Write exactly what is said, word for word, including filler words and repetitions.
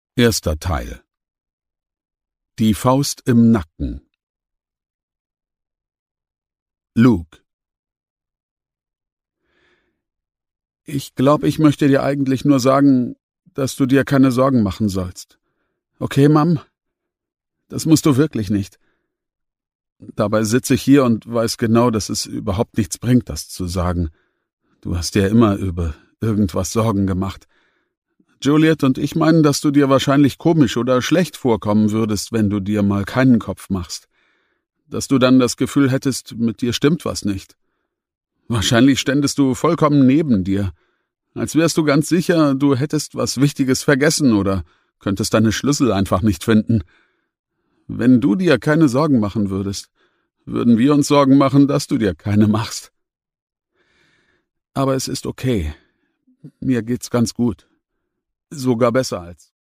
Erster Teil. Die Faust im Nacken. Luke. Ich glaube, ich möchte dir eigentlich nur sagen, dass du dir keine Sorgen machen sollst. Okay, Mom? Das musst du wirklich nicht. Dabei sitze ich hier und weiß genau, dass es überhaupt nichts bringt, das zu sagen. Du hast dir immer über irgendwas Sorgen gemacht. Juliet und ich meinen, dass du dir wahrscheinlich komisch oder schlecht vorkommen würdest, wenn du dir mal keinen Kopf machst. Dass du dann das Gefühl hättest, mit dir stimmt was nicht. Wahrscheinlich ständest du vollkommen neben dir. Als wärst du ganz sicher, du hättest was Wichtiges vergessen oder könntest deine Schlüssel einfach nicht finden. Wenn du dir keine Sorgen machen würdest, würden wir uns Sorgen machen, dass du dir keine machst. Aber es ist okay. Mir geht's ganz gut. Sogar besser als